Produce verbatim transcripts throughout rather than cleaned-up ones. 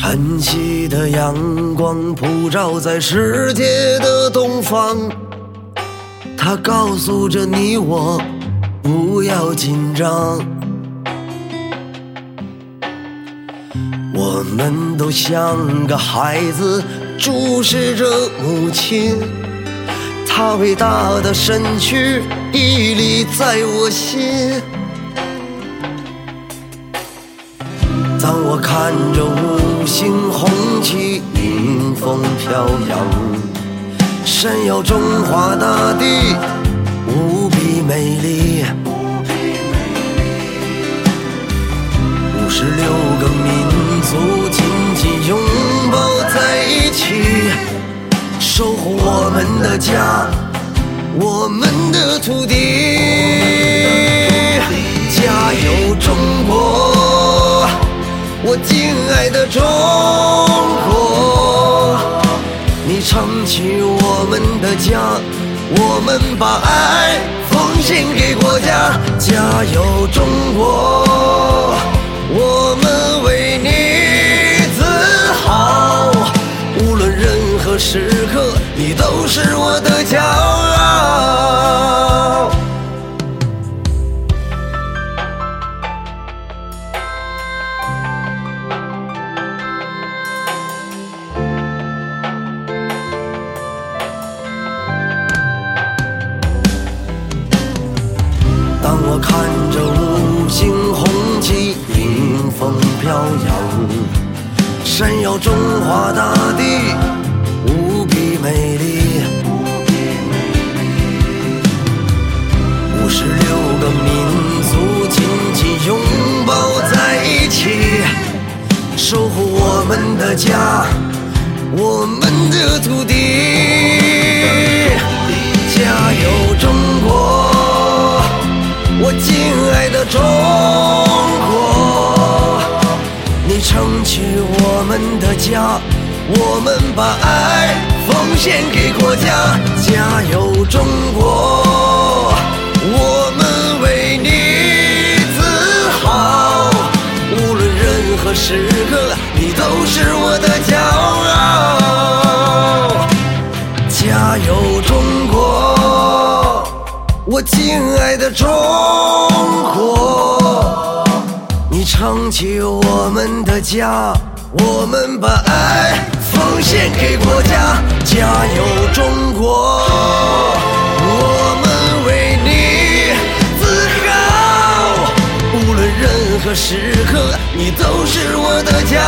晨曦的阳光普照在世界的东方，它告诉着你我不要紧张。我们都像个孩子注视着母亲，她伟大的身躯屹立在我心。当我看着五星红旗迎风飘扬，闪耀中华大地无比美丽。五十六个民族紧紧拥抱在一起，守护我们的家，我们的土地。加油中国，我敬爱的中国，你撑起我们的家，我们把爱奉献给国家。加油中国，我们为你自豪，无论任何时刻，你都是我的骄傲。当我看着五星红旗迎风飘扬，闪耀中华大地无比美丽。五十六个民族紧紧拥抱在一起，守护我们的家，我们的土地。加油中国，我敬爱的中国，你撑起我们的家，我们把爱奉献给国家。加油中国，我们为你自豪，无论任何时刻，你都是我的骄傲。加油中国，我敬爱的中国，你撑起我们的家，我们把爱奉献给国家。加油中国，我们为你自豪，无论任何时刻，你都是我的骄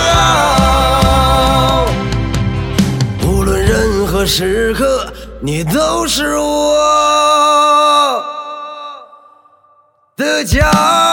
傲。无论任何时刻，你都是我的骄傲。